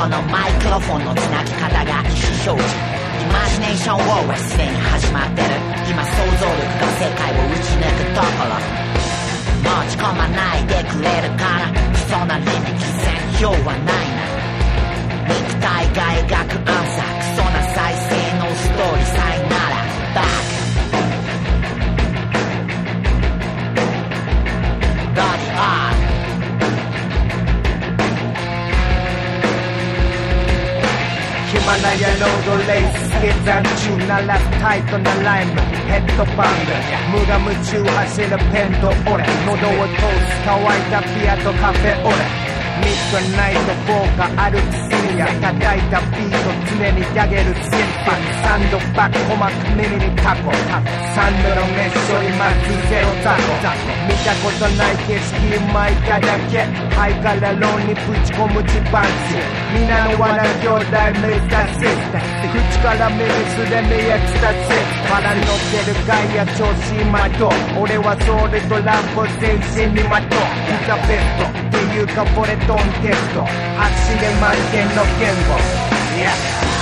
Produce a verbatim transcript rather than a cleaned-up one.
このマイクロフォンのつなぎ方が意思表示。イマジネーションウォーはすでに始まってる。今想像力が世界を打ち抜くところ。持ち込まないでくれるかな。そんな倫理規制表はないな。肉体が描くアンサー、クソな再生のストーリー、さよならバックバディアーヒマラヤロードレース下山中鳴らすタイトなライムヘッドバンド無我夢中走るペンと俺喉を通す乾いたピアとカフェ俺ミッドナイトフォーカ歩く深夜叩いたビート常に上げる心拍サンドバック鼓膜耳にタコサンドの熱処理マックゼロタコ見たことない景色巻いただけハイカラロンにぶち込むチパンチ皆の罠兄弟目指せ口から目にすでにエクスタシー腹乗ってるガイア調子まと俺はソウルとランボ全身にまといざベストっていうかこれドンテスト足で満点の言語、yeah